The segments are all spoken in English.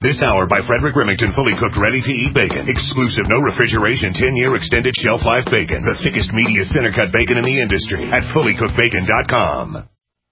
This hour by Frederick Remington, fully cooked, ready-to-eat bacon. Exclusive, no refrigeration, 10-year extended shelf life bacon. The thickest, meatiest center-cut bacon in the industry at fullycookedbacon.com.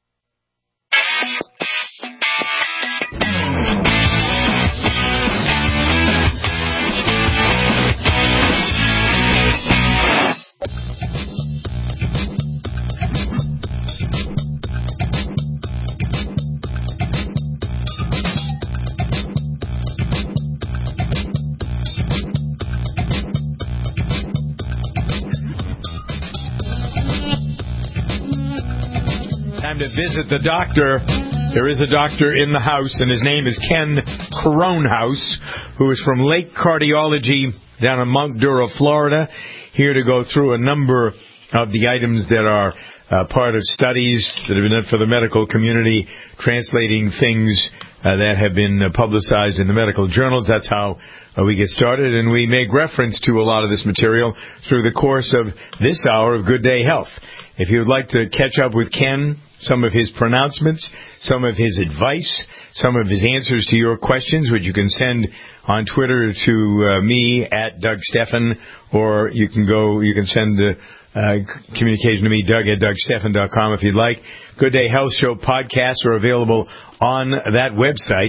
To visit the doctor. There is a doctor in the house, and his name is Ken Kronhaus, who is from Lake Cardiology down in Mount Dura, Florida, here to go through a number of the items that are part of studies that have been done for the medical community, translating things that have been publicized in the medical journals. That's how we get started, and we make reference to a lot of this material through the course of this hour of Good Day Health. If you would like to catch up with Ken, some of his pronouncements, some of his advice, some of his answers to your questions, which you can send on Twitter to me at Doug Steffen, or you can send communication to me, Doug at DougSteffen.com if you'd like. Good Day Health Show podcasts are available on that website,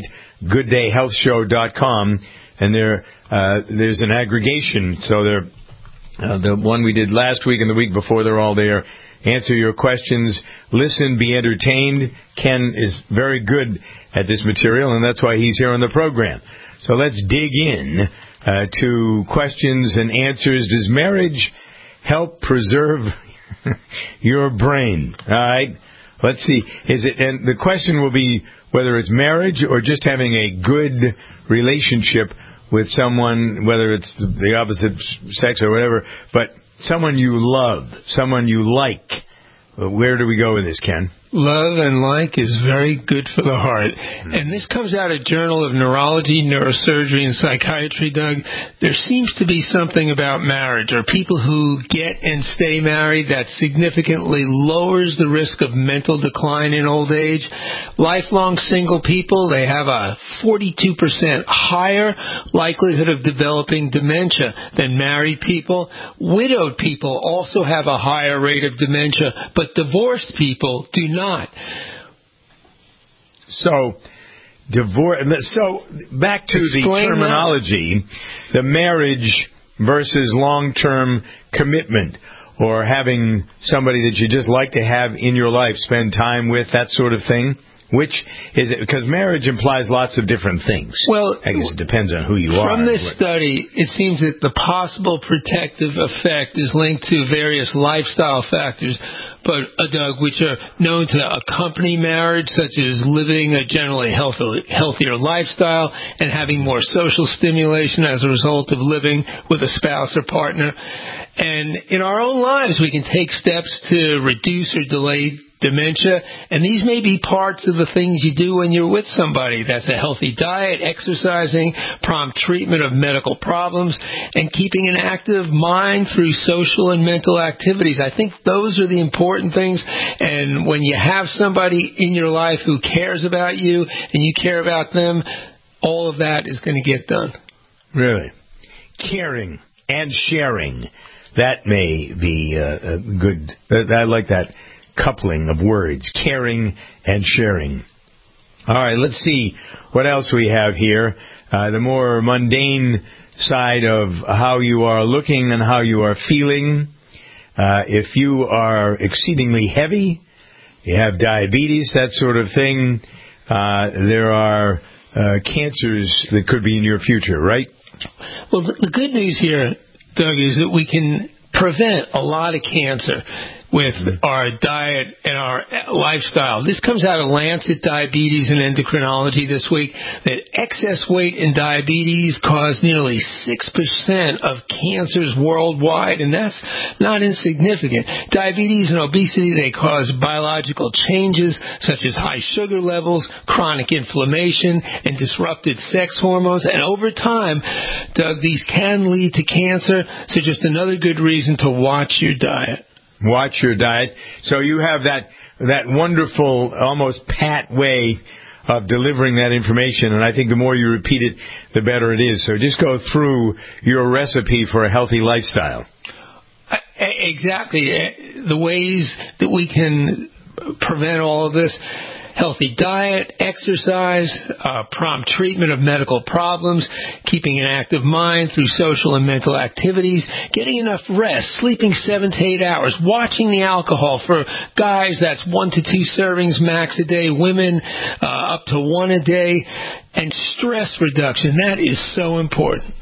GoodDayHealthShow.com, and there's an aggregation. So the one we did last week and the week before, they're all there. Answer your questions, listen, be entertained. Ken is very good at this material, and that's why he's here on the program. So let's dig in to questions and answers. Does marriage help preserve your brain? All right. Let's see. And the question will be whether it's marriage or just having a good relationship with someone, whether it's the opposite sex or whatever, but someone you love, someone you like. Where do we go with this, Ken? Love and like is very good for the heart. And this comes out of Journal of Neurology, Neurosurgery, and Psychiatry, Doug. There seems to be something about marriage, or people who get and stay married, that significantly lowers the risk of mental decline in old age. Lifelong single people, they have a 42% higher likelihood of developing dementia than married people. Widowed people also have a higher rate of dementia, but divorced people do not. So, divorce. So, back to the terminology, the marriage versus long-term commitment, or having somebody that you just like to have in your life, spend time with, that sort of thing. Which is it? Because marriage implies lots of different things. Well, I guess it depends on who you are. From this study, it seems that the possible protective effect is linked to various lifestyle factors, but Doug, which are known to accompany marriage, such as living a generally healthier lifestyle and having more social stimulation as a result of living with a spouse or partner. And in our own lives, we can take steps to reduce or delay dementia, and these may be parts of the things you do when you're with somebody. That's a healthy diet, exercising, prompt treatment of medical problems, and keeping an active mind through social and mental activities. I think those are the important things, and when you have somebody in your life who cares about you and you care about them, all of that is going to get done. Really? Caring and sharing. That may be good. I like that coupling of words, caring and sharing. All right, let's see what else we have here. The more mundane side of how you are looking and how you are feeling. If you are exceedingly heavy, you have diabetes, that sort of thing, there are cancers that could be in your future, right? Well, the good news here, Doug, is that we can prevent a lot of cancer with our diet and our lifestyle. This comes out of Lancet Diabetes and Endocrinology this week, that excess weight and diabetes cause nearly 6% of cancers worldwide, and that's not insignificant. Diabetes and obesity, they cause biological changes such as high sugar levels, chronic inflammation, and disrupted sex hormones, and over time, Doug, these can lead to cancer, so just another good reason to watch your diet. Watch your diet. So you have that wonderful, almost pat way of delivering that information, and I think the more you repeat it, the better it is. So just go through your recipe for a healthy lifestyle. Exactly. The ways that we can prevent all of this: healthy diet, exercise, prompt treatment of medical problems, keeping an active mind through social and mental activities, getting enough rest, sleeping 7 to 8 hours, watching the alcohol. For guys, that's 1 to 2 servings max a day, women up to 1 a day, and stress reduction. That is so important.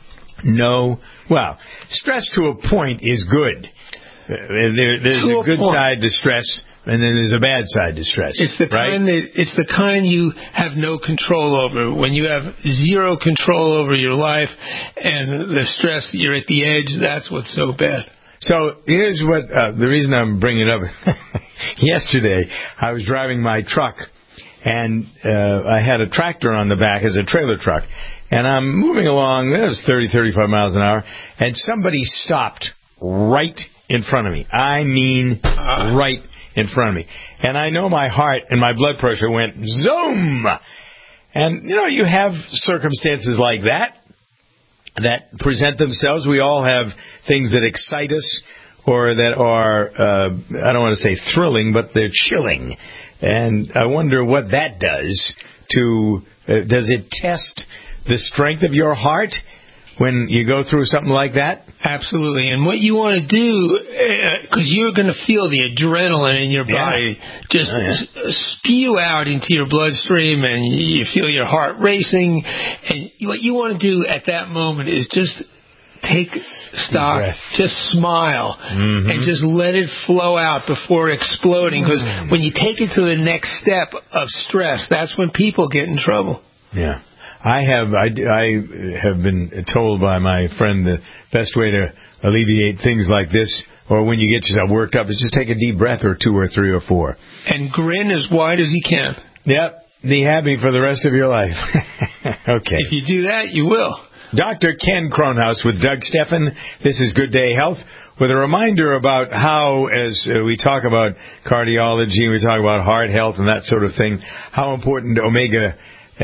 Well, stress to a point is good. There's a good side to stress, and then there's a bad side to stress. It's the kind you have no control over. When you have zero control over your life and the stress, you're at the edge. That's what's so bad. So here's what the reason I'm bringing it up. Yesterday, I was driving my truck, and I had a tractor on the back as a trailer truck, and I'm moving along. It was 30, 35 miles an hour, and somebody stopped right in front of me. I mean, right in front of me. And I know my heart and my blood pressure went zoom. And, you have circumstances like that present themselves. We all have things that excite us or that are, I don't want to say thrilling, but they're chilling. And I wonder what that does to, does it test the strength of your heart when you go through something like that? Absolutely. And what you want to do, because you're going to feel the adrenaline in your body just spew out into your bloodstream, and you feel your heart racing. And what you want to do at that moment is just take stock, just smile, and just let it flow out before exploding. Because when you take it to the next step of stress, that's when people get in trouble. Yeah. I have been told by my friend the best way to alleviate things like this, or when you get yourself worked up, is just take a deep breath, or 2 or 3 or 4. And grin as wide as you can. Yep. Be happy for the rest of your life. Okay. If you do that, you will. Dr. Ken Kronhaus with Doug Steffen. This is Good Day Health, with a reminder about how, as we talk about cardiology, we talk about heart health and that sort of thing, how important omega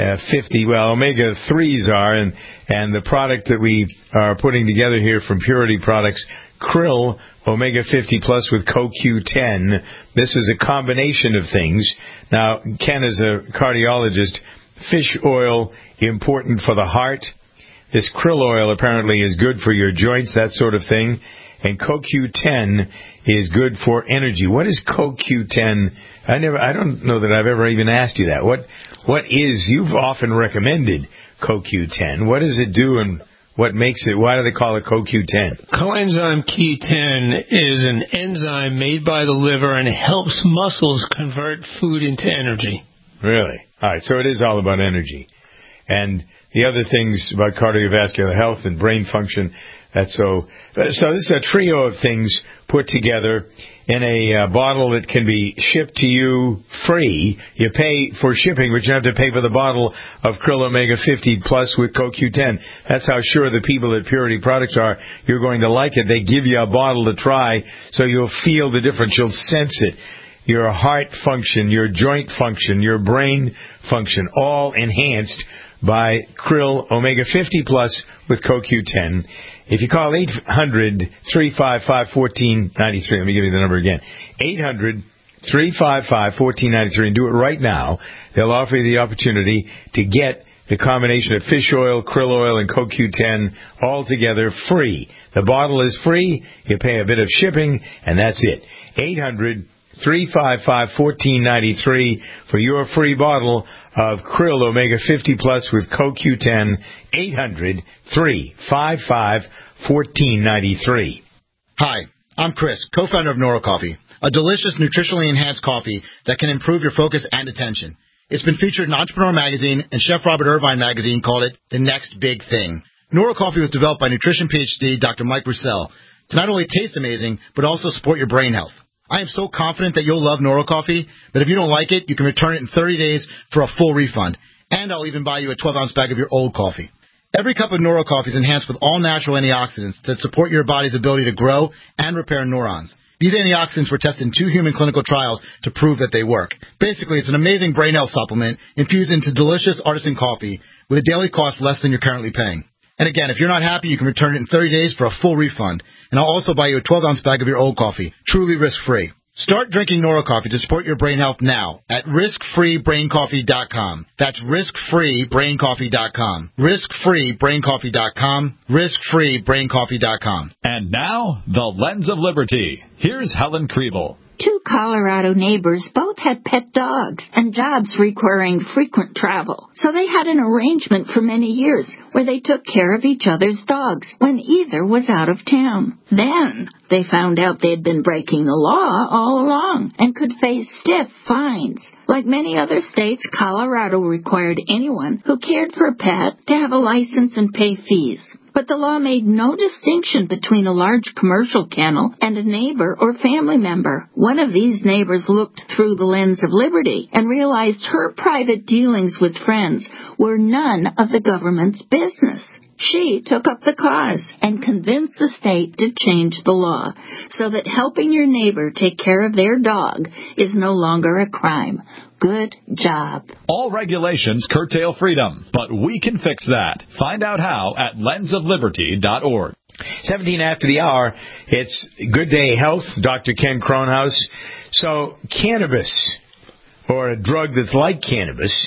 3s are, and the product that we are putting together here from Purity Products, Krill Omega 50 Plus with CoQ10. This is a combination of things. Now, Ken is a cardiologist. Fish oil, important for the heart. This krill oil apparently is good for your joints, that sort of thing. And CoQ10 is good for energy. What is CoQ10? I don't know that I've ever even asked you that. What is, you've often recommended CoQ10. What does it do, and what makes it, why do they call it CoQ10? Coenzyme Q10 is an enzyme made by the liver, and it helps muscles convert food into energy. Really? All right, so it is all about energy. And the other things about cardiovascular health and brain function, so this is a trio of things put together in a bottle that can be shipped to you free. You pay for shipping, but you have to pay for the bottle of Krill Omega 50 Plus with CoQ10. That's how sure the people at Purity Products are you're going to like it. They give you a bottle to try, so you'll feel the difference. You'll sense it. Your heart function, your joint function, your brain function, all enhanced by Krill Omega 50 Plus with CoQ10. If you call 800-355-1493, let me give you the number again, 800-355-1493, and do it right now. They'll offer you the opportunity to get the combination of fish oil, krill oil, and CoQ10 all together free. The bottle is free. You pay a bit of shipping, and that's it. 800-355-1493 for your free bottle of Krill Omega 50 Plus with CoQ10. 800-355-1493. Hi, I'm Chris, co-founder of NeuroCoffee, a delicious, nutritionally enhanced coffee that can improve your focus and attention. It's been featured in Entrepreneur Magazine, and Chef Robert Irvine Magazine called it the next big thing. NeuroCoffee was developed by nutrition PhD Dr. Mike Roussel to not only taste amazing, but also support your brain health. I am so confident that you'll love NeuroCoffee that if you don't like it, you can return it in 30 days for a full refund. And I'll even buy you a 12-ounce bag of your old coffee. Every cup of NeuroCoffee is enhanced with all natural antioxidants that support your body's ability to grow and repair neurons. These antioxidants were tested in 2 human clinical trials to prove that they work. Basically, it's an amazing brain health supplement infused into delicious artisan coffee with a daily cost less than you're currently paying. And again, if you're not happy, you can return it in 30 days for a full refund. And I'll also buy you a 12-ounce bag of your old coffee, truly risk-free. Start drinking Nora Coffee to support your brain health now at riskfreebraincoffee.com. That's riskfreebraincoffee.com. Riskfreebraincoffee.com. Riskfreebraincoffee.com. And now, the Lens of Liberty. Here's Helen Kriebel. 2 Colorado neighbors both had pet dogs and jobs requiring frequent travel. So they had an arrangement for many years where they took care of each other's dogs when either was out of town. Then they found out they'd been breaking the law all along and could face stiff fines. Like many other states, Colorado required anyone who cared for a pet to have a license and pay fees. But the law made no distinction between a large commercial kennel and a neighbor or family member. One of these neighbors looked through the lens of liberty and realized her private dealings with friends were none of the government's business. She took up the cause and convinced the state to change the law so that helping your neighbor take care of their dog is no longer a crime. Good job. All regulations curtail freedom, but we can fix that. Find out how at lensofliberty.org. 17 after the hour, it's Good Day Health, Dr. Ken Kronhaus. So cannabis, or a drug that's like cannabis,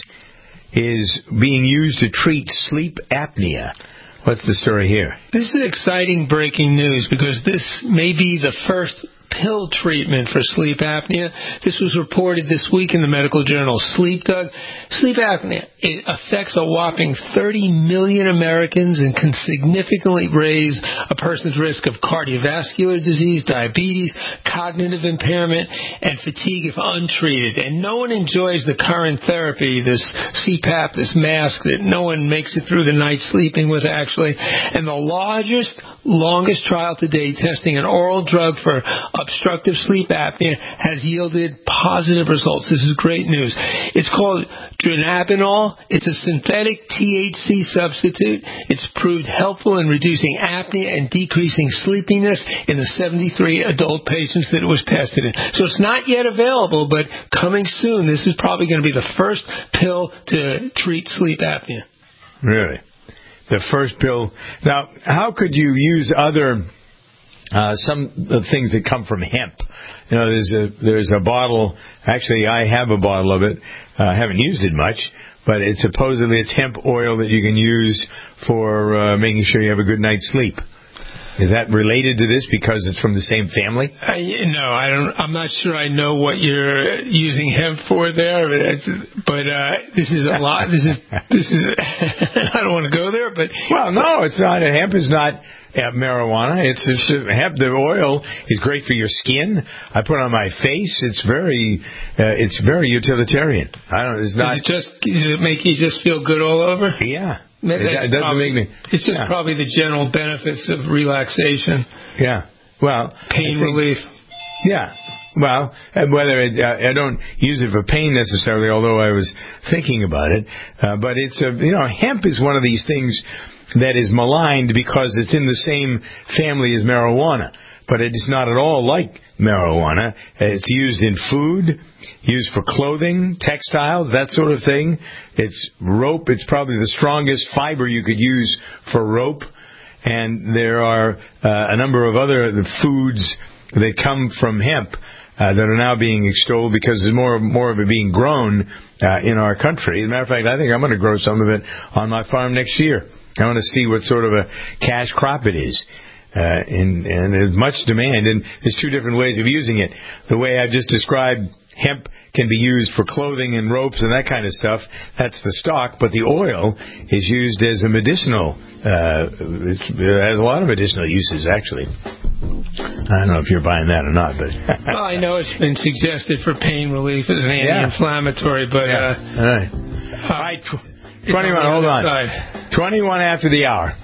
is being used to treat sleep apnea. What's the story here? This is exciting breaking news because this may be the first pill treatment for sleep apnea. This was reported this week in the medical journal Sleep, Doug. Sleep apnea, it affects a whopping 30 million Americans and can significantly raise a person's risk of cardiovascular disease, diabetes, cognitive impairment, and fatigue if untreated. And no one enjoys the current therapy, this CPAP, this mask that no one makes it through the night sleeping with, actually. And the longest trial to date testing an oral drug for obstructive sleep apnea has yielded positive results. This is great news. It's called dronabinol. It's a synthetic THC substitute. It's proved helpful in reducing apnea and decreasing sleepiness in the 73 adult patients that it was tested in. So it's not yet available, but coming soon. This is probably going to be the first pill to treat sleep apnea. Really? The first pill. Now, how could you use other some of the things that come from hemp? You know, there's a bottle. Actually, I have a bottle of it. I haven't used it much, but it's hemp oil that you can use for making sure you have a good night's sleep. Is that related to this because it's from the same family? No, I'm not sure I know what you're using hemp for there, but this is a lot. This is. I don't want to go there, but well, no, it's not. Hemp is not marijuana. It's hemp. The oil is great for your skin. I put it on my face. It's very utilitarian. It's not. Does it make you just feel good all over? Yeah. It doesn't make me. It's just probably the general benefits of relaxation. Yeah. Well, pain relief. Yeah. Well, whether I don't use it for pain necessarily, although I was thinking about it. But it's hemp is one of these things that is maligned because it's in the same family as marijuana. But it is not at all like marijuana. It's used in food, used for clothing, textiles, that sort of thing. It's rope. It's probably the strongest fiber you could use for rope. And there are a number of other foods that come from hemp that are now being extolled because there's more of it being grown in our country. As a matter of fact, I think I'm going to grow some of it on my farm next year. I want to see what sort of a cash crop it is. And there's much demand, and there's 2 different ways of using it. The way I've just described, hemp can be used for clothing and ropes and that kind of stuff. That's the stock, but the oil is used as a medicinal. It has a lot of medicinal uses, actually. I don't know if you're buying that or not, but well, I know it's been suggested for pain relief as an anti-inflammatory, but all right. 21. Hold on. Side. 21 after the hour.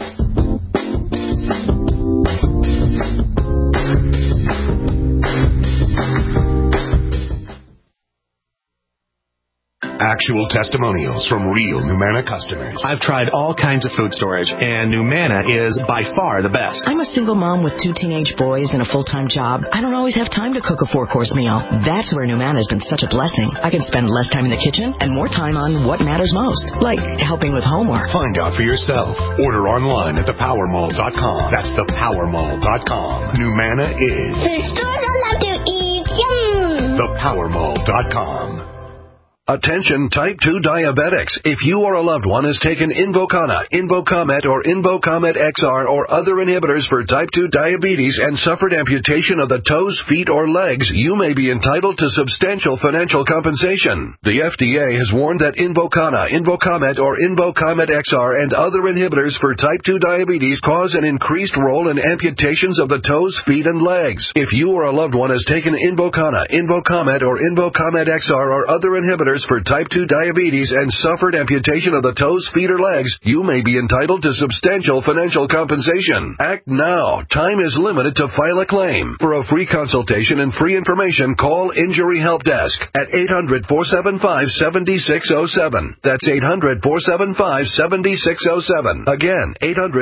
Actual testimonials from real Numana customers. I've tried all kinds of food storage, and Numana is by far the best. I'm a single mom with 2 teenage boys and a full-time job. I don't always have time to cook a 4-course meal. That's where Numana has been such a blessing. I can spend less time in the kitchen and more time on what matters most, like helping with homework. Find out for yourself. Order online at thepowermall.com. That's thepowermall.com. Numana is the store I love to eat. Yum! thepowermall.com. Attention type 2 diabetics. If you or a loved one has taken Invokana, Invokamet, or Invokamet XR or other inhibitors for type 2 diabetes and suffered amputation of the toes, feet, or legs, you may be entitled to substantial financial compensation. The FDA has warned that Invokana, Invokamet, or Invokamet XR and other inhibitors for type 2 diabetes cause an increased role in amputations of the toes, feet, and legs. If you or a loved one has taken Invokana, Invokamet, or Invokamet XR or other inhibitors for type 2 diabetes and suffered amputation of the toes, feet, or legs, you may be entitled to substantial financial compensation. Act now. Time is limited to file a claim. For a free consultation and free information, call Injury Help Desk at 800-475-7607. That's 800-475-7607. Again,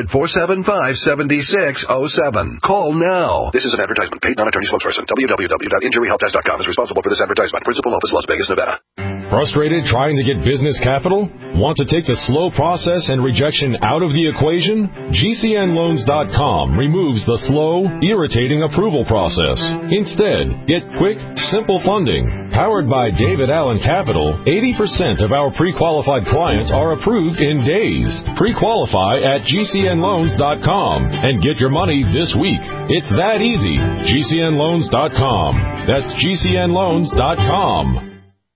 800-475-7607. Call now. This is an advertisement. Paid non-attorney spokesperson. www.injuryhelpdesk.com is responsible for this advertisement. Principal office, Las Vegas, Nevada. Frustrated trying to get business capital? Want to take the slow process and rejection out of the equation? GCNLoans.com removes the slow, irritating approval process. Instead, get quick, simple funding. Powered by David Allen Capital, 80% of our pre-qualified clients are approved in days. Pre-qualify at GCNLoans.com and get your money this week. It's that easy. GCNLoans.com. That's GCNLoans.com.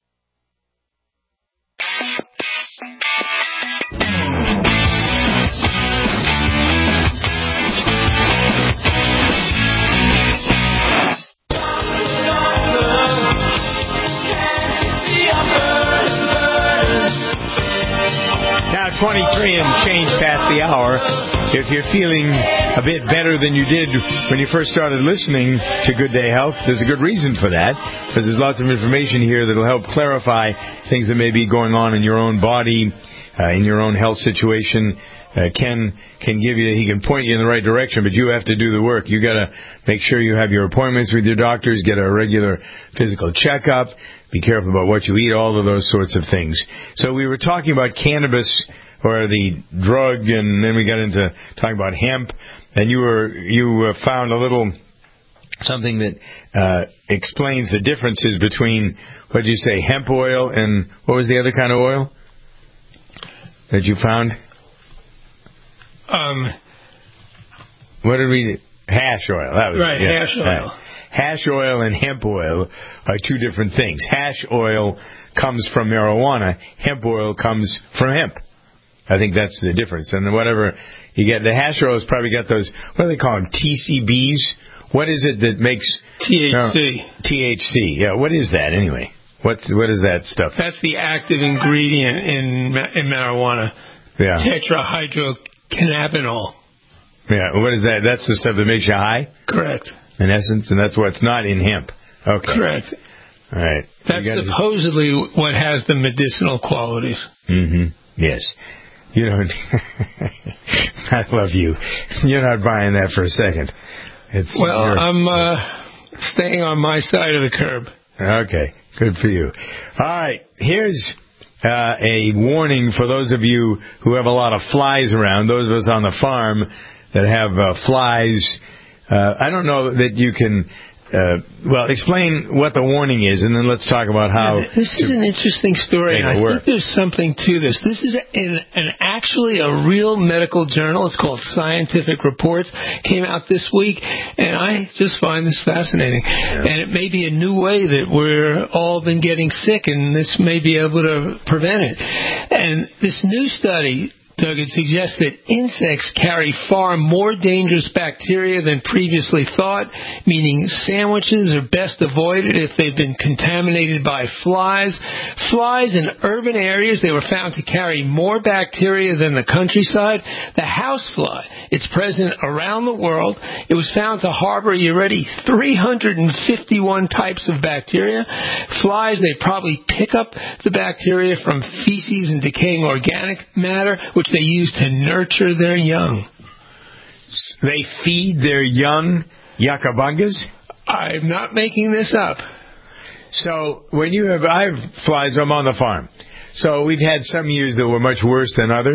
Now 23 and change past the hour. If you're feeling a bit better than you did when you first started listening to Good Day Health, there's a good reason for that, because there's lots of information here that will help clarify things that may be going on in your own body, in your own health situation. Ken can give you, he can point you in the right direction, but you have to do the work. You got to make sure you have your appointments with your doctors, get a regular physical checkup, be careful about what you eat, all of those sorts of things. So we were talking about cannabis, or the drug, and then we got into talking about hemp, and you found a little something that explains the differences between, what did you say, hemp oil, and what was the other kind of oil that you found? What did we? Hash oil. That was right. Yeah, hash oil. Right. Hash oil and hemp oil are two different things. Hash oil comes from marijuana. Hemp oil comes from hemp. I think that's the difference. And whatever you get, the hash oil has probably got those. What do they call them? TCBs. What is it that makes THC? THC. Yeah. What is that anyway? What is that stuff? That's the active ingredient in marijuana. Yeah. Tetrahydrocannabinol. Yeah. What is that? That's the stuff that makes you high? Correct. In essence, and that's what's not in hemp. Okay. Correct. All right. That's supposedly what has the medicinal qualities. Mm-hmm. Yes. You don't. I love you. You're not buying that for a second. I'm staying on my side of the curb. Okay. Good for you. All right. Here's a warning for those of you who have a lot of flies around, those of us on the farm that have flies. I don't know that you can, explain what the warning is, and then let's talk about how... This is an interesting story, and I think there's something to this. This is actually a real medical journal. It's called Scientific Reports. Came out this week, and I just find this fascinating. Yeah. And it may be a new way that we're all been getting sick, and this may be able to prevent it. And this new study Doug, it suggests that insects carry far more dangerous bacteria than previously thought, meaning sandwiches are best avoided if they've been contaminated by flies. Flies in urban areas, they were found to carry more bacteria than the countryside. The housefly, it's present around the world. It was found to harbor, you ready, 351 types of bacteria. Flies, they probably pick up the bacteria from feces and decaying organic matter, which they use to nurture their young. They feed their young yuccabungas? I'm not making this up. So when I have flies, I'm on the farm. So we've had some years that were much worse than others.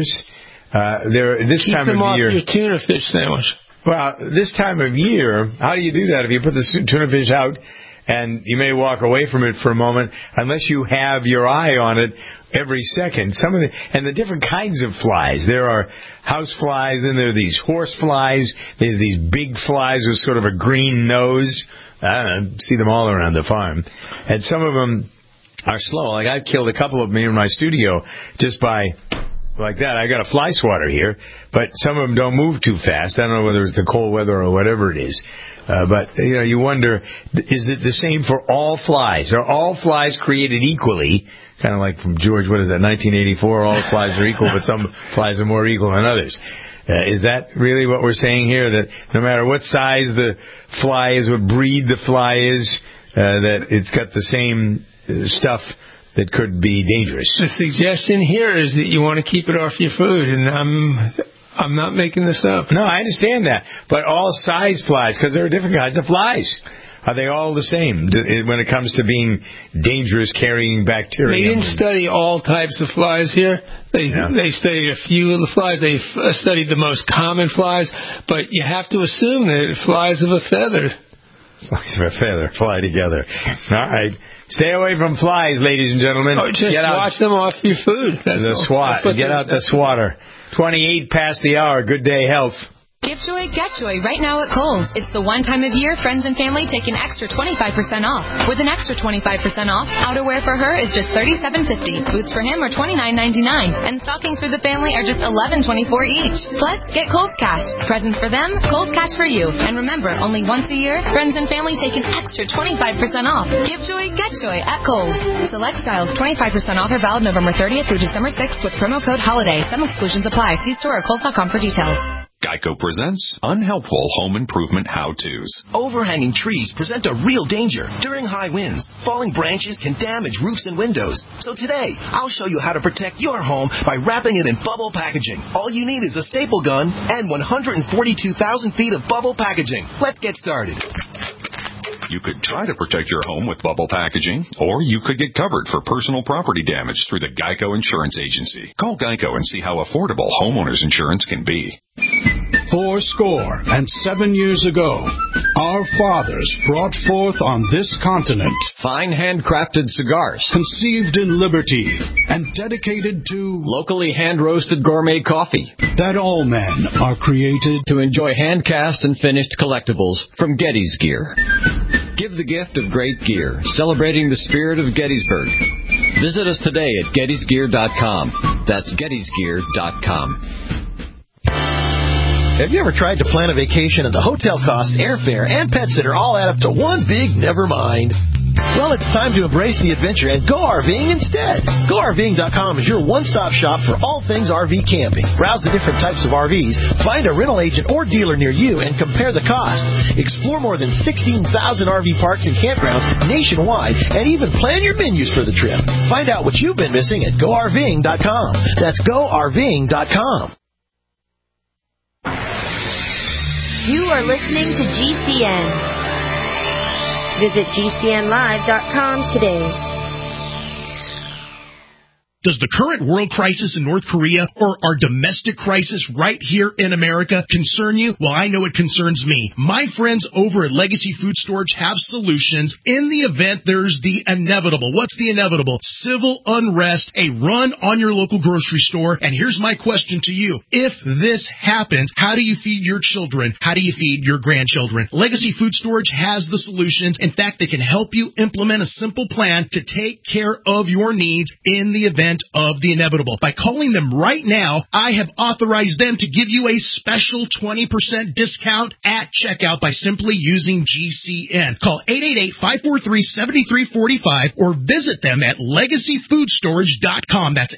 Keep them off your tuna fish sandwich. Well, this time of year, how do you do that? If you put the tuna fish out, and you may walk away from it for a moment, unless you have your eye on it every second. And the different kinds of flies. There are house flies, then there are these horse flies. There's these big flies with sort of a green nose. I don't know, see them all around the farm. And some of them are slow. Like I've killed a couple of them in my studio just by like that. I got a fly swatter here, but some of them don't move too fast. I don't know whether it's the cold weather or whatever it is. But you wonder, is it the same for all flies? Are all flies created equally? Kind of like from George, what is that, 1984, all flies are equal, but some flies are more equal than others. Is that really what we're saying here? That no matter what size the fly is, what breed the fly is, that it's got the same stuff that could be dangerous? The suggestion here is that you want to keep it off your food, and I'm not making this up. No, I understand that. But all size flies, because there are different kinds of flies. Are they all the same when it comes to being dangerous, carrying bacteria? They didn't study all types of flies here. They studied a few of the flies. They studied the most common flies. But you have to assume that flies of a feather. Flies of a feather fly together. All right. Stay away from flies, ladies and gentlemen. Just watch them off your food. Get out the swatter. 28 past the hour. Good day, health. Give joy, get joy right now at Kohl's. It's the one time of year friends and family take an extra 25% off. With an extra 25% off, outerwear for her is just $37.50. Boots for him are $29.99. And stockings for the family are just $11.24 each. Plus, get Kohl's Cash. Presents for them, Kohl's Cash for you. And remember, only once a year, friends and family take an extra 25% off. Give joy, get joy at Kohl's. Select styles 25% off are valid November 30th through December 6th with promo code HOLIDAY. Some exclusions apply. See store at Kohl's.com for details. Geico presents Unhelpful Home Improvement How-Tos. Overhanging trees present a real danger. During high winds, falling branches can damage roofs and windows. So today, I'll show you how to protect your home by wrapping it in bubble packaging. All you need is a staple gun and 142,000 feet of bubble packaging. Let's get started. You could try to protect your home with bubble packaging, or you could get covered for personal property damage through the Geico Insurance Agency. Call Geico and see how affordable homeowners insurance can be. 77 years ago, our fathers brought forth on this continent fine handcrafted cigars, conceived in liberty and dedicated to locally hand-roasted gourmet coffee, that all men are created to enjoy hand-cast and finished collectibles from Getty's Gear. Give the gift of great gear, celebrating the spirit of Gettysburg. Visit us today at gettysgear.com. That's gettysgear.com. Have you ever tried to plan a vacation and the hotel costs, airfare, and pet sitter all add up to one big never mind? Well, it's time to embrace the adventure and go RVing instead. GoRVing.com is your one-stop shop for all things RV camping. Browse the different types of RVs, find a rental agent or dealer near you, and compare the costs. Explore more than 16,000 RV parks and campgrounds nationwide, and even plan your menus for the trip. Find out what you've been missing at GoRVing.com. That's GoRVing.com. You are listening to GCN. Visit GCNlive.com today. Does the current world crisis in North Korea or our domestic crisis right here in America concern you? Well, I know it concerns me. My friends over at Legacy Food Storage have solutions in the event there's the inevitable. What's the inevitable? Civil unrest, a run on your local grocery store. And here's my question to you. If this happens, how do you feed your children? How do you feed your grandchildren? Legacy Food Storage has the solutions. In fact, they can help you implement a simple plan to take care of your needs in the event of the inevitable. By calling them right now, I have authorized them to give you a special 20% discount at checkout by simply using GCN. Call 888-543-7345 or visit them at LegacyFoodStorage.com. That's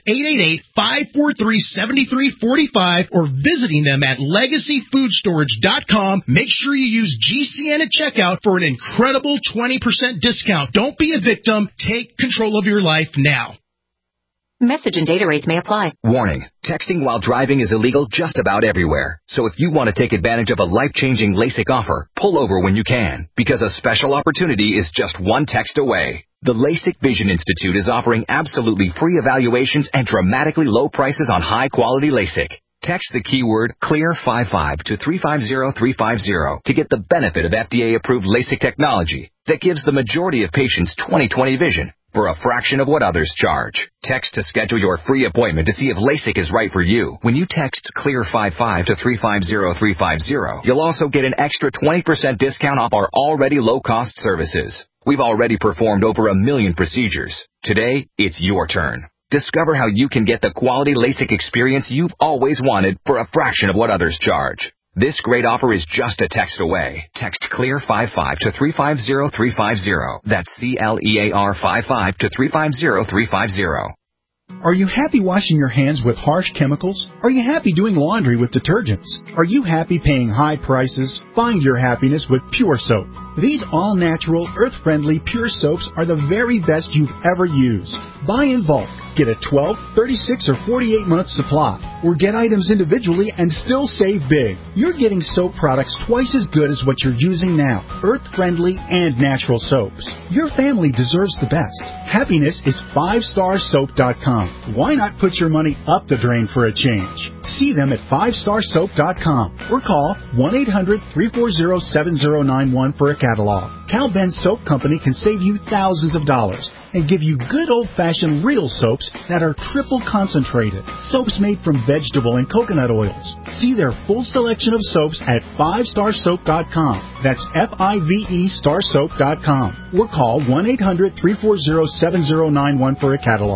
888-543-7345 or visiting them at LegacyFoodStorage.com. Make sure you use GCN at checkout for an incredible 20% discount. Don't be a victim. Take control of your life now. Message and data rates may apply. Warning. Texting while driving is illegal just about everywhere. So if you want to take advantage of a life-changing LASIK offer, pull over when you can, because a special opportunity is just one text away. The LASIK Vision Institute is offering absolutely free evaluations and dramatically low prices on high-quality LASIK. Text the keyword CLEAR55 to 350350 to get the benefit of FDA-approved LASIK technology that gives the majority of patients 20/20 vision for a fraction of what others charge. Text to schedule your free appointment to see if LASIK is right for you. When you text CLEAR55 to 350350, you'll also get an extra 20% discount off our already low-cost services. We've already performed over 1 million procedures. Today, it's your turn. Discover how you can get the quality LASIK experience you've always wanted for a fraction of what others charge. This great offer is just a text away. Text CLEAR55 to 350350. That's CLEAR55 to 350350. Are you happy washing your hands with harsh chemicals? Are you happy doing laundry with detergents? Are you happy paying high prices? Find your happiness with Pure Soap. These all-natural, earth-friendly Pure Soaps are the very best you've ever used. Buy in bulk. Get a 12, 36, or 48-month supply. Or get items individually and still save big. You're getting soap products twice as good as what you're using now. Earth-friendly and natural soaps. Your family deserves the best. Happiness is 5starsoap.com. Why not put your money up the drain for a change? See them at 5starsoap.com or call 1-800-340-7091 for a catalog. Cal Ben Soap Company can save you thousands of dollars and give you good old-fashioned real soaps that are triple concentrated. Soaps made from vegetable and coconut oils. See their full selection of soaps at 5starsoap.com. That's F-I-V-E starsoap.com. Or call 1-800-340-7091 for a catalog.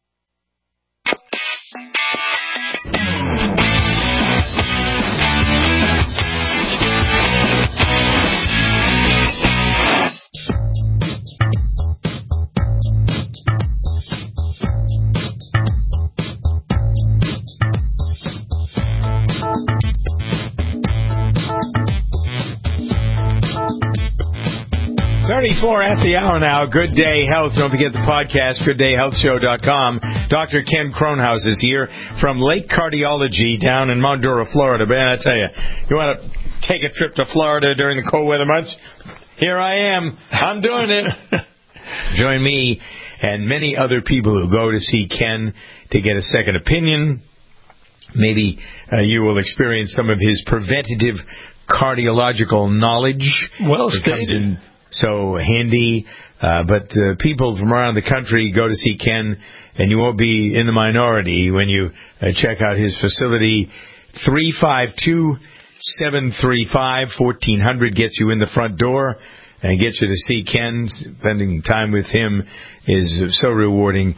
At the hour now. Good Day Health. Don't forget the podcast, GoodDayHealthShow.com. Dr. Ken Kronhaus is here from Lake Cardiology down in Mount Dora, Florida. Man, I tell you, you want to take a trip to Florida during the cold weather months? Here I am. I'm doing it. Join me and many other people who go to see Ken to get a second opinion. Maybe you will experience some of his preventative cardiological knowledge. Well stated. So handy, but people from around the country go to see Ken, and you won't be in the minority when you check out his facility. 352-735-1400 gets you in the front door and gets you to see Ken. Spending time with him is so rewarding.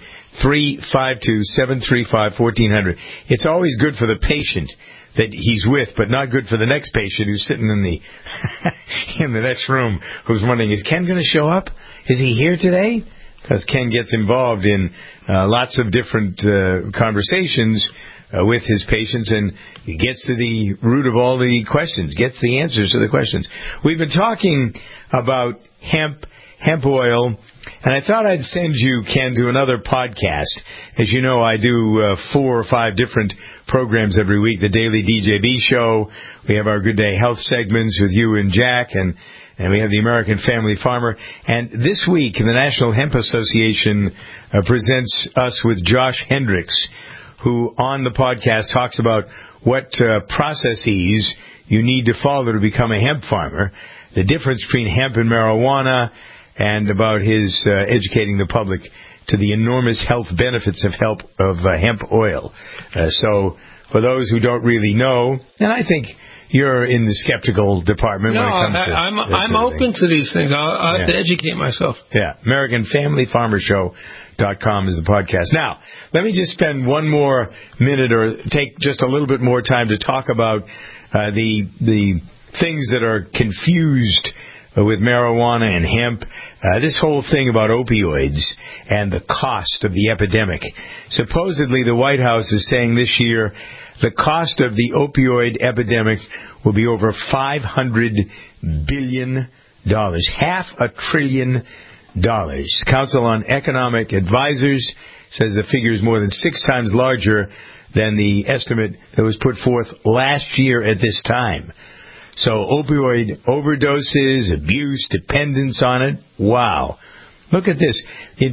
352-735-1400. It's always good for the patient that he's with, but not good for the next patient who's sitting in the in the next room, who's wondering, is Ken going to show up? Is he here today? Because Ken gets involved in lots of different conversations with his patients, and he gets to the root of all the questions, gets the answers to the questions. We've been talking about hemp oil, and I thought I'd send you, Ken, to another podcast. As you know, I do 4 or 5 different programs every week. The Daily DJB Show. We have our Good Day Health segments with you and Jack, and we have the American Family Farmer. And this week, the National Hemp Association presents us with Josh Hendricks, who on the podcast talks about what processes you need to follow to become a hemp farmer, the difference between hemp and marijuana, and about his educating the public to the enormous health benefits of hemp oil. So for those who don't really know, and I think you're in the skeptical department when it comes to I'm open to these things. I'll have to educate myself. Yeah, AmericanFamilyFarmerShow.com is the podcast. Now, let me just spend one more minute or take just a little bit more time to talk about the things that are confused with marijuana and hemp. This whole thing about opioids and the cost of the epidemic. Supposedly, the White House is saying this year the cost of the opioid epidemic will be over $500 billion. $500 billion. Council on Economic Advisors says the figure is more than 6 times larger than the estimate that was put forth last year at this time. So opioid overdoses, abuse, dependence on it. Wow. Look at this. In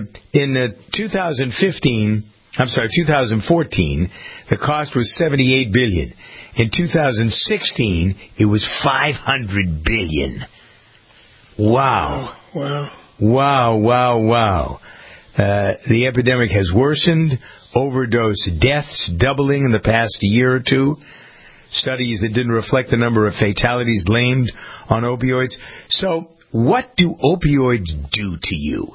2014, the cost was $78 billion. In 2016, it was $500 billion. Wow. Wow. The epidemic has worsened. Overdose deaths doubling in the past year or two. Studies that didn't reflect the number of fatalities blamed on opioids. So, what do opioids do to you?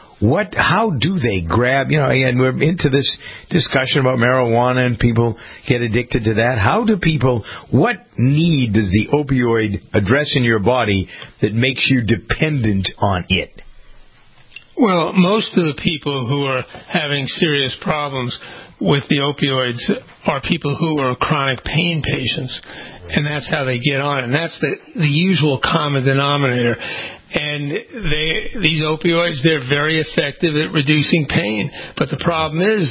How do they grab, and we're into this discussion about marijuana and people get addicted to that. What need does the opioid address in your body that makes you dependent on it? Well, most of the people who are having serious problems with the opioids are people who are chronic pain patients, and that's how they get on it. And that's the usual common denominator. And these opioids, they're very effective at reducing pain. But the problem is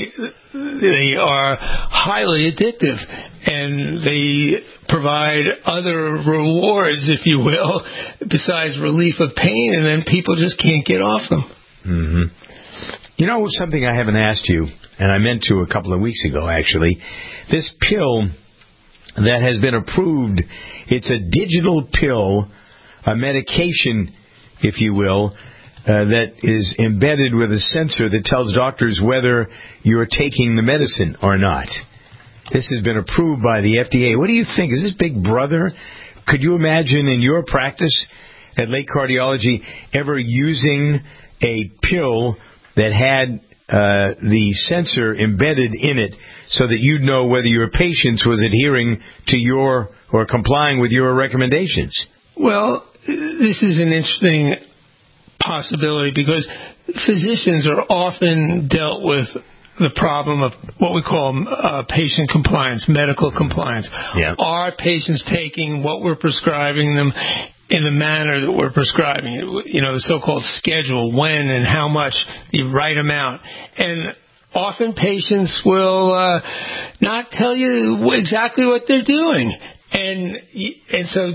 they are highly addictive, and they provide other rewards, if you will, besides relief of pain, and then people just can't get off them. Mm-hmm. You know, something I haven't asked you, and I meant to a couple of weeks ago, actually. This pill that has been approved, it's a digital pill, a medication, if you will, that is embedded with a sensor that tells doctors whether you're taking the medicine or not. This has been approved by the FDA. What do you think? Is this Big Brother? Could you imagine in your practice at Lake Cardiology ever using a pill that had the sensor embedded in it so that you'd know whether your patient was adhering to your or complying with your recommendations? Well, this is an interesting possibility because physicians are often dealt with the problem of what we call patient compliance, medical compliance. Yeah. Are patients taking what we're prescribing them in the manner that we're prescribing it? You know, the so-called schedule, when and how much, the right amount. And often patients will not tell you exactly what they're doing. And so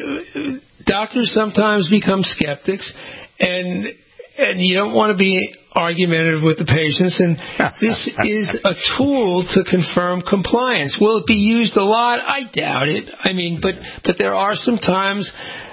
doctors sometimes become skeptics, and you don't want to be argumentative with the patients, and this is a tool to confirm compliance. Will it be used a lot? I doubt it. I mean, but there are some times,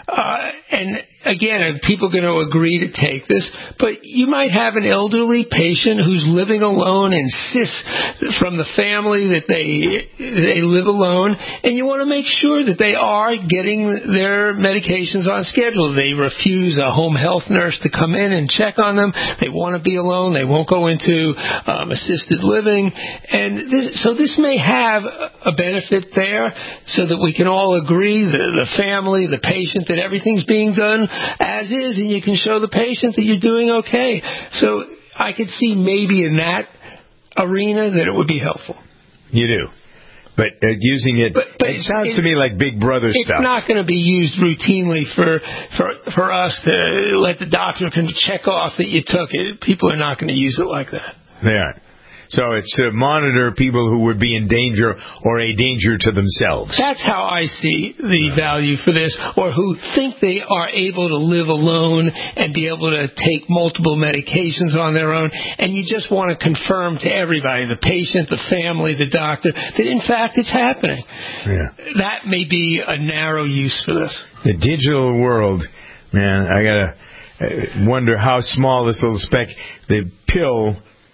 and again, are people going to agree to take this? But you might have an elderly patient who's living alone, insists from the family that they live alone, and you want to make sure that they are getting their medications on schedule. They refuse a home health nurse to come in and check on them. They want to be alone. They won't go into assisted living. And so this may have a benefit there so that we can all agree, the family, the patient, that everything's being done as is, and you can show the patient that you're doing okay. So I could see maybe in that arena that it would be helpful. You do. But using it, it sounds to me like Big Brother stuff. It's not going to be used routinely for us to let the doctor can check off that you took it. People are not going to use it like that. They aren't. So it's to monitor people who would be in danger or a danger to themselves. That's how I see the value for this, or who think they are able to live alone and be able to take multiple medications on their own. And you just want to confirm to everybody, the patient, the family, the doctor, that in fact it's happening. Yeah. That may be a narrow use for this. The digital world, man, I got to wonder how small this little speck, the pill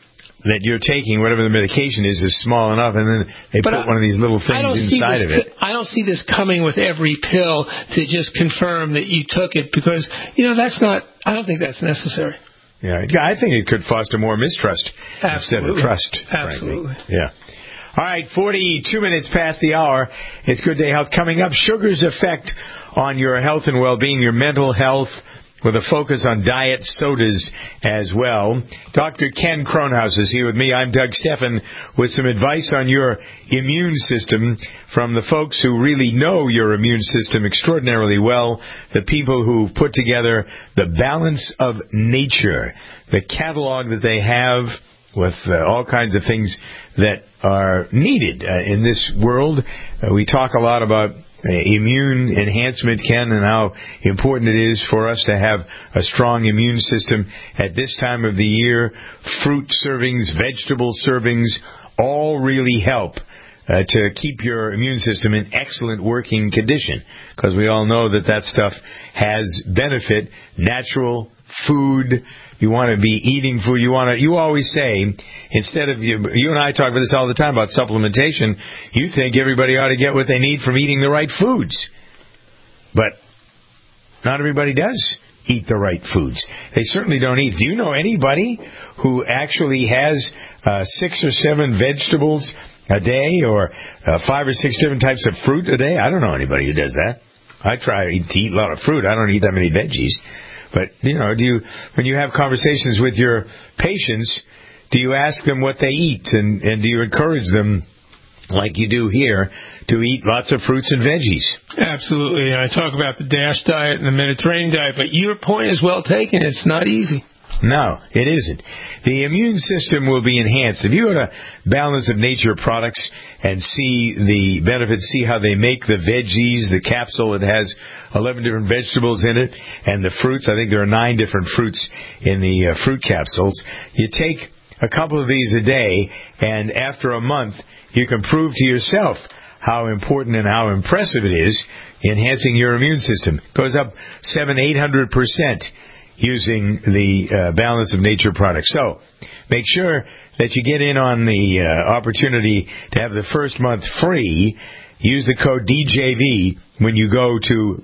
that you're taking, whatever the medication is small enough, and then they put one of these little things inside of it. I don't see this coming with every pill to just confirm that you took it, because, that's not, I don't think that's necessary. Yeah, I think it could foster more mistrust instead of trust. Absolutely. Frankly. Yeah. All right, 42 minutes past the hour. It's Good Day Health. Coming up, sugar's effect on your health and well-being, your mental health, with a focus on diet sodas as well. Dr. Ken Kronhaus is here with me. I'm Doug Steffen with some advice on your immune system from the folks who really know your immune system extraordinarily well, the people who put together the Balance of Nature, the catalog that they have with all kinds of things that are needed in this world. We talk a lot about immune enhancement, Ken, and how important it is for us to have a strong immune system at this time of the year. Fruit servings, vegetable servings, all really help to keep your immune system in excellent working condition, because we all know that stuff has benefit. Natural food, you want to be eating food. You always say, instead of you and I talk about this all the time about supplementation, you think everybody ought to get what they need from eating the right foods. But not everybody does eat the right foods. They certainly don't eat. Do you know anybody who actually has 6 or 7 vegetables a day, or 5 or 6 different types of fruit a day? I don't know anybody who does that. I try to eat a lot of fruit. I don't eat that many veggies. But, when you have conversations with your patients, do you ask them what they eat, and do you encourage them, like you do here, to eat lots of fruits and veggies? Absolutely. I talk about the DASH diet and the Mediterranean diet, but your point is well taken. It's not easy. No, it isn't. The immune system will be enhanced. If you go to Balance of Nature products and see the benefits, see how they make the veggies, the capsule, it has 11 different vegetables in it, and the fruits, I think there are 9 different fruits in the fruit capsules. You take a couple of these a day, and after a month, you can prove to yourself how important and how impressive it is enhancing your immune system. It goes up 700-800% using the Balance of Nature products. So make sure that you get in on the opportunity to have the first month free. Use the code DJV when you go to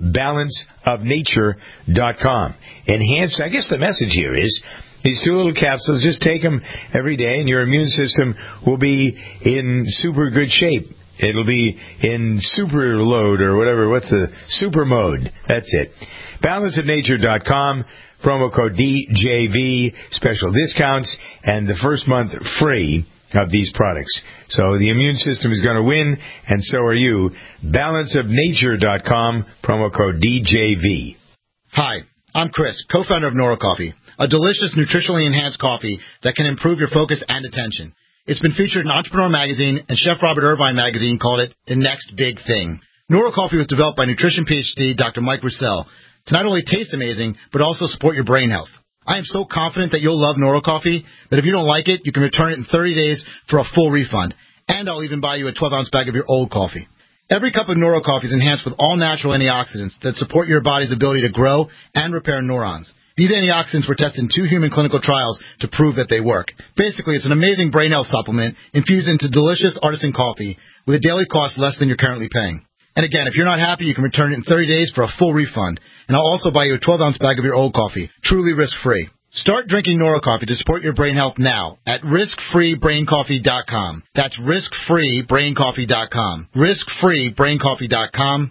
balanceofnature.com. Enhance, I guess the message here is, these 2 little capsules, just take them every day and your immune system will be in super good shape. It'll be in super load or whatever. What's the super mode? That's it. Balanceofnature.com. Promo code DJV, special discounts, and the first month free of these products. So the immune system is going to win, and so are you. Balanceofnature.com, promo code DJV. Hi, I'm Chris, co-founder of Nora Coffee, a delicious, nutritionally enhanced coffee that can improve your focus and attention. It's been featured in Entrepreneur Magazine, and Chef Robert Irvine Magazine called it the next big thing. Nora Coffee was developed by nutrition PhD Dr. Mike Roussel to not only taste amazing, but also support your brain health. I am so confident that you'll love Nora Coffee that if you don't like it, you can return it in 30 days for a full refund. And I'll even buy you a 12-ounce bag of your old coffee. Every cup of Nora Coffee is enhanced with all natural antioxidants that support your body's ability to grow and repair neurons. These antioxidants were tested in 2 human clinical trials to prove that they work. Basically, it's an amazing brain health supplement infused into delicious artisan coffee with a daily cost less than you're currently paying. And again, if you're not happy, you can return it in 30 days for a full refund. And I'll also buy you a 12-ounce bag of your old coffee, truly risk-free. Start drinking Nora Coffee to support your brain health now at riskfreebraincoffee.com. That's riskfreebraincoffee.com. Riskfreebraincoffee.com.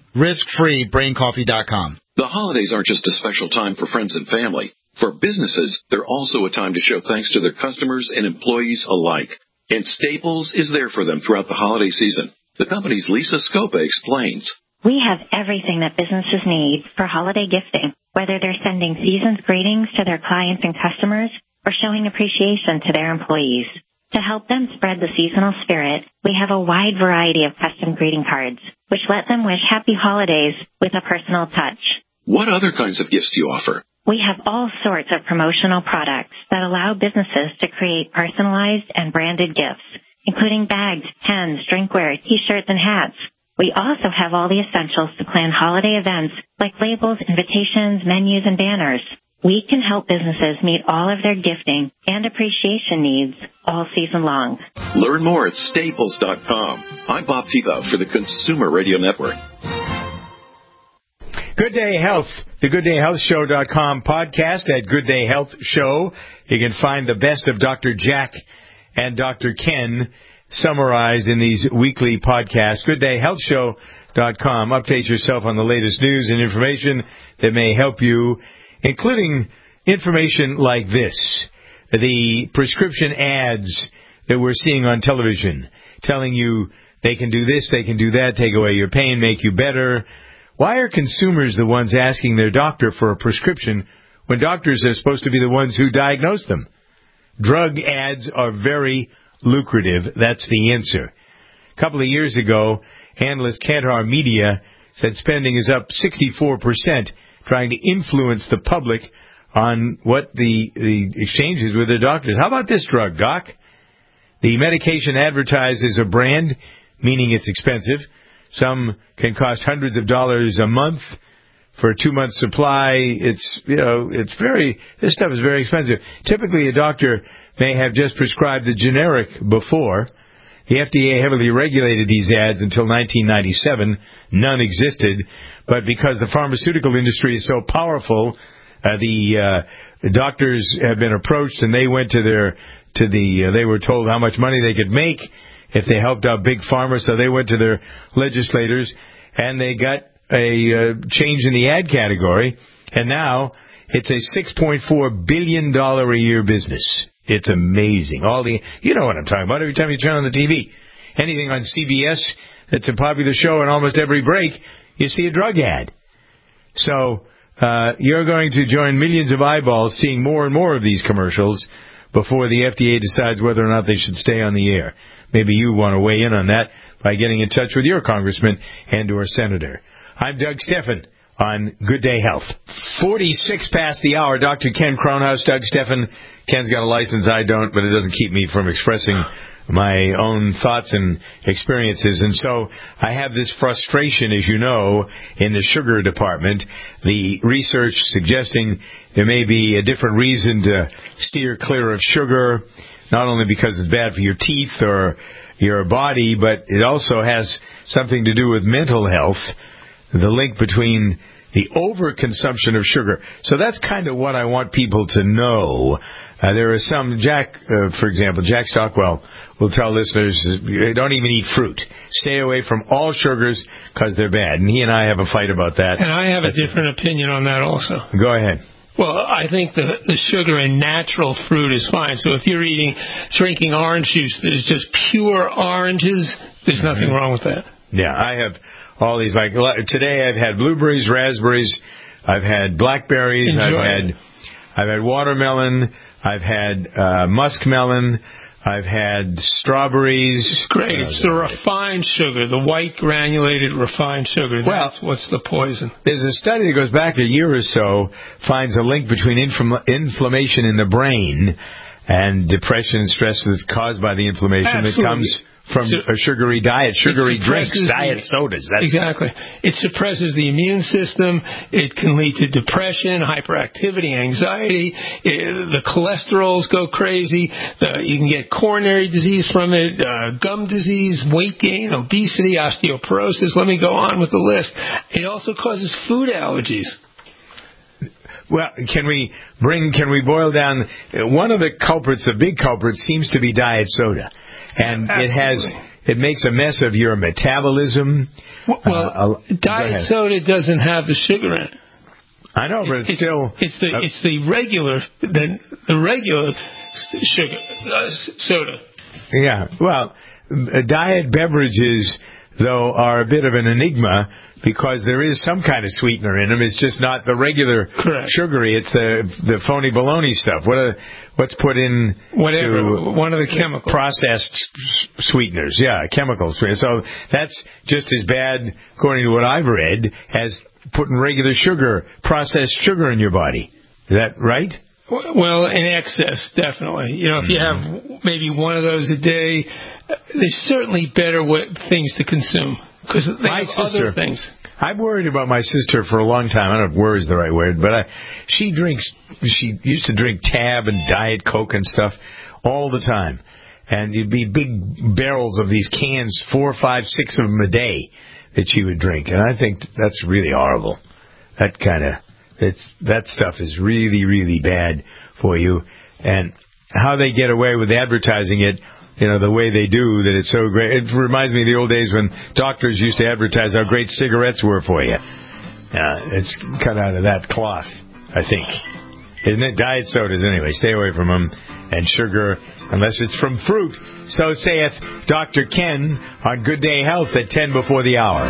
Riskfreebraincoffee.com. The holidays aren't just a special time for friends and family. For businesses, they're also a time to show thanks to their customers and employees alike. And Staples is there for them throughout the holiday season. The company's Lisa Scopa explains. We have everything that businesses need for holiday gifting, whether they're sending season's greetings to their clients and customers or showing appreciation to their employees. To help them spread the seasonal spirit, we have a wide variety of custom greeting cards, which let them wish happy holidays with a personal touch. What other kinds of gifts do you offer? We have all sorts of promotional products that allow businesses to create personalized and branded gifts, including bags, pens, drinkware, T-shirts, and hats. We also have all the essentials to plan holiday events like labels, invitations, menus, and banners. we can help businesses meet all of their gifting and appreciation needs all season long. Learn more at Staples.com. I'm Bob Peva for the Consumer Radio Network. Good Day Health, the GoodDayHealthShow.com podcast at Good Day Health Show. You can find the best of Dr. Jack and Dr. Ken summarized in these weekly podcasts. GoodDayHealthShow.com. Update yourself on the latest news and information that may help you, including information like this. The prescription ads that we're seeing on television telling you they can do this, they can do that, take away your pain, make you better. Why are consumers the ones asking their doctor for a prescription when doctors are supposed to be the ones who diagnose them? Drug ads are very lucrative. That's the answer. A couple of years ago, analyst Kantar Media said spending is up 64%, trying to influence the public on what the exchange is with their doctors. How about this drug, Doc? The medication advertised as a brand, meaning it's expensive. Some can cost hundreds of dollars a month for a 2-month supply. This stuff is very expensive. Typically, a doctor may have just prescribed the generic before. The FDA heavily regulated these ads until 1997. None existed. But because the pharmaceutical industry is so powerful, the doctors have been approached and they went they were told how much money they could make if they helped out Big Pharma, so they went to their legislators and they got a change in the ad category, and now it's a $6.4 billion a year business. It's amazing. You know what I'm talking about. Every time you turn on the TV, anything on CBS that's a popular show, and almost every break, you see a drug ad. So you're going to join millions of eyeballs seeing more and more of these commercials before the FDA decides whether or not they should stay on the air. Maybe you want to weigh in on that by getting in touch with your congressman and or senator. I'm Doug Steffen on Good Day Health. 46 past the hour. Dr. Ken Kronhaus, Doug Steffen. Ken's got a license, I don't, but it doesn't keep me from expressing my own thoughts and experiences. And so I have this frustration, as you know, in the sugar department. The research suggesting there may be a different reason to steer clear of sugar, not only because it's bad for your teeth or your body, but it also has something to do with mental health, the link between the overconsumption of sugar. So that's kind of what I want people to know. There are some, for example, Jack Stockwell will tell listeners, don't even eat fruit. Stay away from all sugars because they're bad. And he and I have a fight about that. And I have a different opinion on that also. Go ahead. Well, I think the sugar in natural fruit is fine. So if you're drinking orange juice that is just pure oranges, there's nothing wrong with that. Yeah, I have all these, like today I've had blueberries, raspberries, I've had blackberries, I've had watermelon, I've had muskmelon, I've had strawberries. It's great. It's the refined sugar, the white granulated refined sugar. That's what's the poison. There's a study that goes back a year or so, finds a link between inflammation in the brain and depression and stress that's caused by the inflammation that comes from a sugary diet, sugary drinks, diet sodas. Exactly. It suppresses the immune system. It can lead to depression, hyperactivity, anxiety. The cholesterols go crazy. You can get coronary disease from it, gum disease, weight gain, obesity, osteoporosis. Let me go on with the list. It also causes food allergies. Well, can we boil down one of the culprits? The big culprit seems to be diet soda. And it makes a mess of your metabolism. Well, diet soda doesn't have the sugar in it. I know, but it's still it's the regular sugar soda. Yeah, well, diet beverages though are a bit of an enigma because there is some kind of sweetener in them. It's just not the regular sugary. It's the phony baloney stuff. What's put in one of the chemicals. Processed sweeteners, chemicals. So that's just as bad, according to what I've read, as putting regular sugar, processed sugar in your body. Is that right? Well, in excess, definitely. If you have maybe one of those a day, there's certainly better things to consume. Because they my have sister, other things. I've worried about my sister for a long time. I don't know if worry is the right word, but she used to drink Tab and Diet Coke and stuff all the time. And it'd be big barrels of these cans, 4, 5, 6 of them a day that she would drink. And I think that's really horrible. That stuff is really, really bad for you. And how they get away with advertising it, the way they do, that it's so great. It reminds me of the old days when doctors used to advertise how great cigarettes were for you. It's cut out of that cloth, I think. Isn't it? Diet sodas, anyway. Stay away from them. And sugar, unless it's from fruit. So saith Dr. Ken on Good Day Health at 10 before the hour.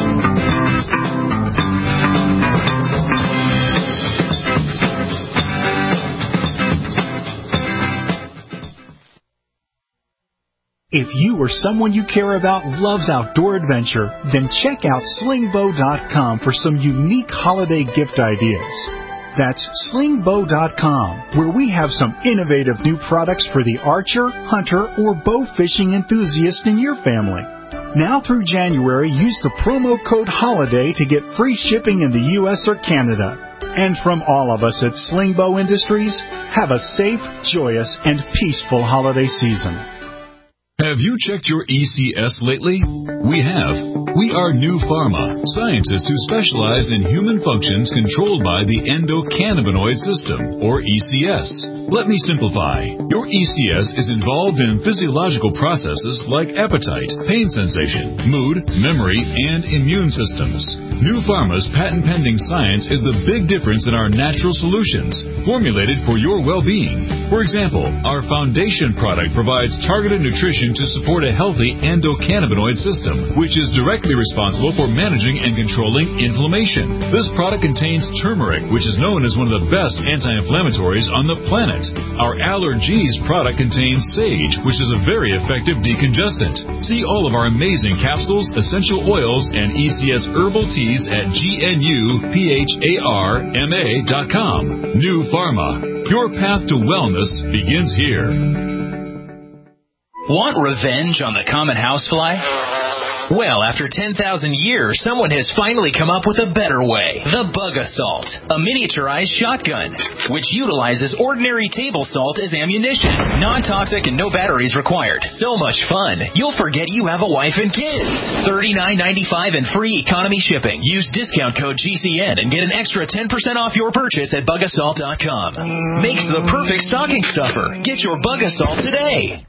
If you or someone you care about loves outdoor adventure, then check out slingbow.com for some unique holiday gift ideas. That's slingbow.com, where we have some innovative new products for the archer, hunter, or bow fishing enthusiast in your family. Now through January, use the promo code HOLIDAY to get free shipping in the U.S. or Canada. And from all of us at Slingbow Industries, have a safe, joyous, and peaceful holiday season. Have you checked your ECS lately? We have. We are New Pharma, scientists who specialize in human functions controlled by the endocannabinoid system, or ECS. Let me simplify. Your ECS is involved in physiological processes like appetite, pain sensation, mood, memory, and immune systems. New Pharma's patent-pending science is the big difference in our natural solutions, formulated for your well-being. For example, our foundation product provides targeted nutrition to support a healthy endocannabinoid system, which is directly responsible for managing and controlling inflammation. This product contains turmeric, which is known as one of the best anti-inflammatories on the planet. Our Allergies product contains sage, which is a very effective decongestant. See all of our amazing capsules, essential oils, and ECS herbal teas at GNUPHARMA.com. New Pharma. Your path to wellness begins here. Want revenge on the common housefly? Well, after 10,000 years, someone has finally come up with a better way. The Bug Assault, a miniaturized shotgun, which utilizes ordinary table salt as ammunition. Non-toxic and no batteries required. So much fun, you'll forget you have a wife and kids. $39.95 and free economy shipping. Use discount code GCN and get an extra 10% off your purchase at bugassault.com. Makes the perfect stocking stuffer. Get your Bug Assault today.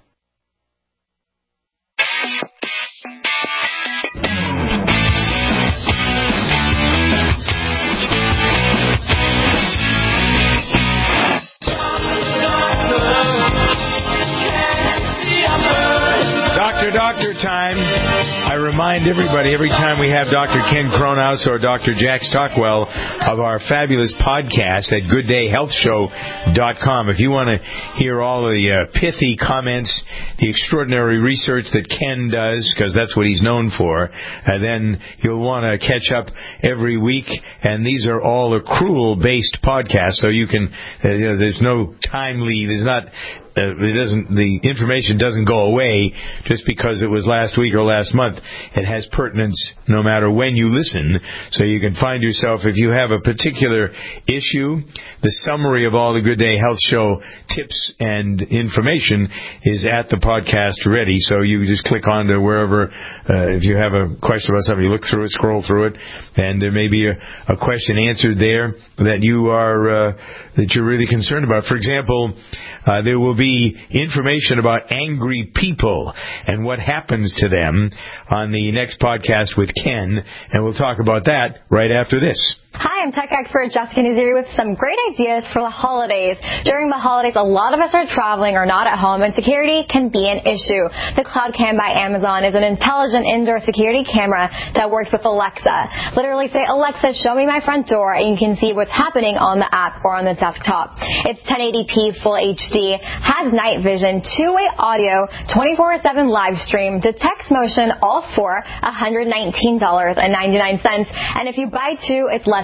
Doctor time. I remind everybody every time we have Dr. Ken Cronhaus or Dr. Jack Stockwell of our fabulous podcast at GoodDayHealthShow.com. If you want to hear all the pithy comments, the extraordinary research that Ken does, because that's what he's known for, then you'll want to catch up every week. And these are all accrual-based podcasts, so you can. There's no timely. There's not. The information doesn't go away just because it was last week or last month. It has pertinence no matter when you listen. So you can find yourself, if you have a particular issue, the summary of all the Good Day Health Show tips and information is at the podcast ready. So you just click on to wherever, if you have a question about something, you look through it, scroll through it, and there may be a question answered there that you're really concerned about. For example, there will be information about angry people and what happens to them on the next podcast with Ken, and we'll talk about that right after this. Hi, I'm tech expert Jessica Naziri with some great ideas for the holidays. During the holidays, a lot of us are traveling or not at home, and security can be an issue. The Cloud Cam by Amazon is an intelligent indoor security camera that works with Alexa. Literally say, Alexa, show me my front door, and you can see what's happening on the app or on the desktop. It's 1080p Full HD, has night vision, two-way audio, 24/7 live stream, detects motion, all for $119.99. And if you buy two, it's less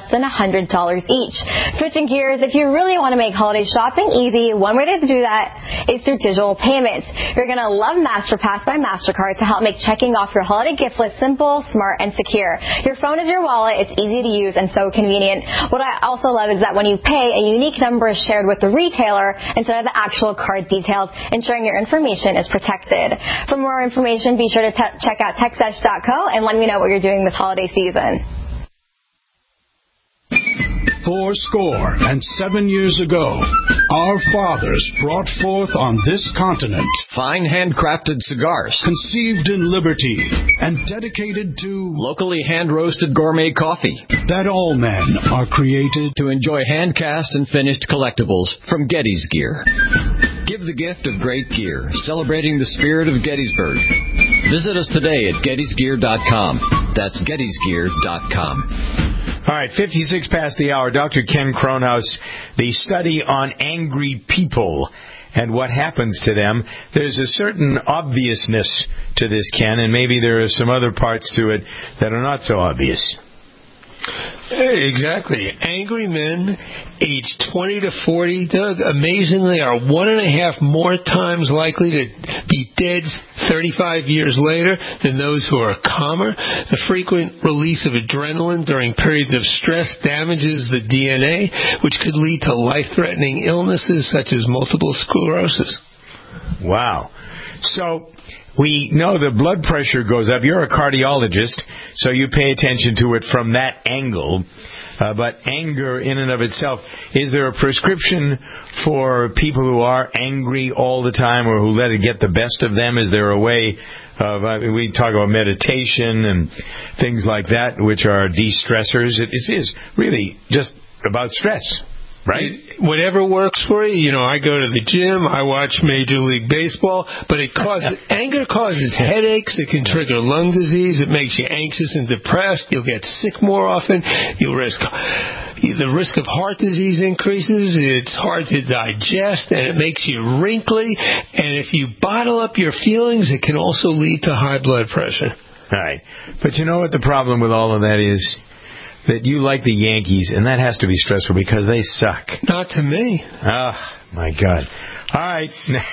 less than $100 each. Switching gears, if you really want to make holiday shopping easy, one way to do that is through digital payments. You're going to love MasterPass by MasterCard to help make checking off your holiday gift list simple, smart, and secure. Your phone is your wallet. It's easy to use and so convenient. What I also love is that when you pay, a unique number is shared with the retailer instead of the actual card details, ensuring your information is protected. For more information, be sure to check out TechSesh.co and let me know what you're doing this holiday season. 87 years ago, our fathers brought forth on this continent fine handcrafted cigars, conceived in liberty and dedicated to locally hand-roasted gourmet coffee, that all men are created to enjoy hand-cast and finished collectibles from Getty's Gear. Give the gift of great gear, celebrating the spirit of Gettysburg. Visit us today at GettysGear.com. That's GettysGear.com. All right, 56 past the hour. Dr. Ken Kronhaus, the study on angry people and what happens to them. There's a certain obviousness to this, Ken, and maybe there are some other parts to it that are not so obvious. Exactly. Angry men aged 20 to 40, Doug, amazingly are 1.5 more times likely to be dead 35 years later than those who are calmer. The frequent release of adrenaline during periods of stress damages the DNA, which could lead to life-threatening illnesses such as multiple sclerosis. Wow. So we know the blood pressure goes up. You're a cardiologist, so you pay attention to it from that angle. But anger in and of itself, is there a prescription for people who are angry all the time or who let it get the best of them? Is there a way of, we talk about meditation and things like that, which are de-stressors. It is really just about stress. Right? Whatever works for you. You know, I go to the gym, I watch Major League Baseball, but anger causes headaches, it can trigger lung disease, it makes you anxious and depressed, you'll get sick more often, the risk of heart disease increases, it's hard to digest, and it makes you wrinkly, and if you bottle up your feelings, it can also lead to high blood pressure. All right. But you know what the problem with all of that is? That you like the Yankees, and that has to be stressful because they suck. Not to me. Oh, my God. All right.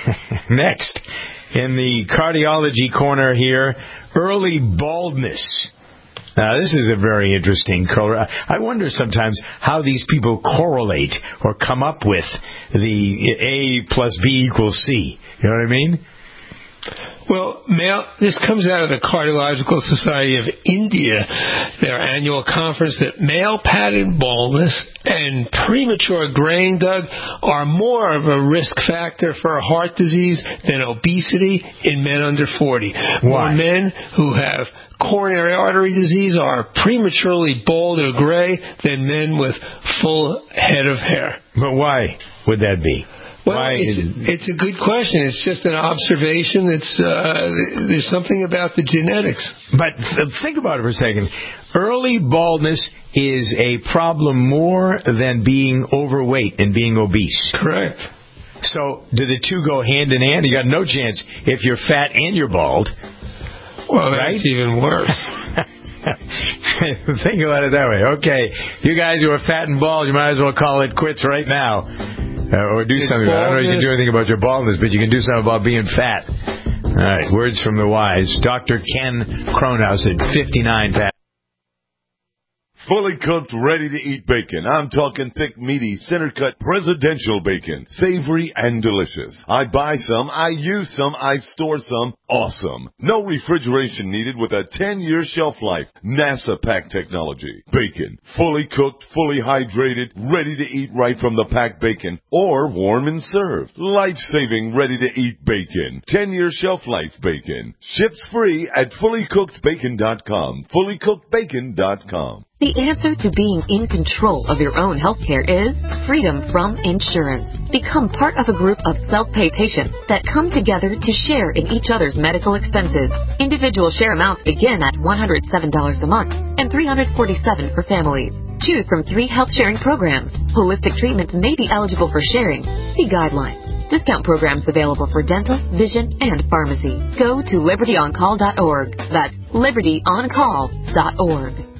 Next, in the cardiology corner here, early baldness. Now, this is a very interesting color. I wonder sometimes how these people correlate or come up with the A plus B equals C. You know what I mean? Well, this comes out of the Cardiological Society of India, their annual conference, that male pattern baldness and premature graying, Doug, are more of a risk factor for heart disease than obesity in men under 40. Why? More men who have coronary artery disease are prematurely bald or gray than men with full head of hair. But why would that be? Well, it's a good question. It's just an observation. There's something about the genetics. But think about it for a second. Early baldness is a problem more than being overweight and being obese. Correct. So do the two go hand in hand? You got no chance if you're fat and you're bald. Well, right? That's even worse. Think about it that way. Okay, you guys who are fat and bald, you might as well call it quits right now. Or do something about it. I don't know if you can do anything about your baldness, but you can do something about being fat. All right, words from the wise. Dr. Ken Kronhaus at 59 past. Fully cooked, ready-to-eat bacon. I'm talking thick, meaty, center-cut presidential bacon. Savory and delicious. I buy some, I use some, I store some. Awesome. No refrigeration needed with a 10-year shelf life. NASA pack technology. Bacon. Fully cooked, fully hydrated, ready to eat right from the packed bacon. Or warm and served. Life-saving, ready-to-eat bacon. 10-year shelf life bacon. Ships free at fullycookedbacon.com. Fullycookedbacon.com. The answer to being in control of your own healthcare is freedom from insurance. Become part of a group of self-pay patients that come together to share in each other's medical expenses. Individual share amounts begin at $107 a month and $347 for families. Choose from 3 health sharing programs. Holistic treatments may be eligible for sharing. See guidelines. Discount programs available for dental, vision, and pharmacy. Go to libertyoncall.org. That's libertyoncall.org.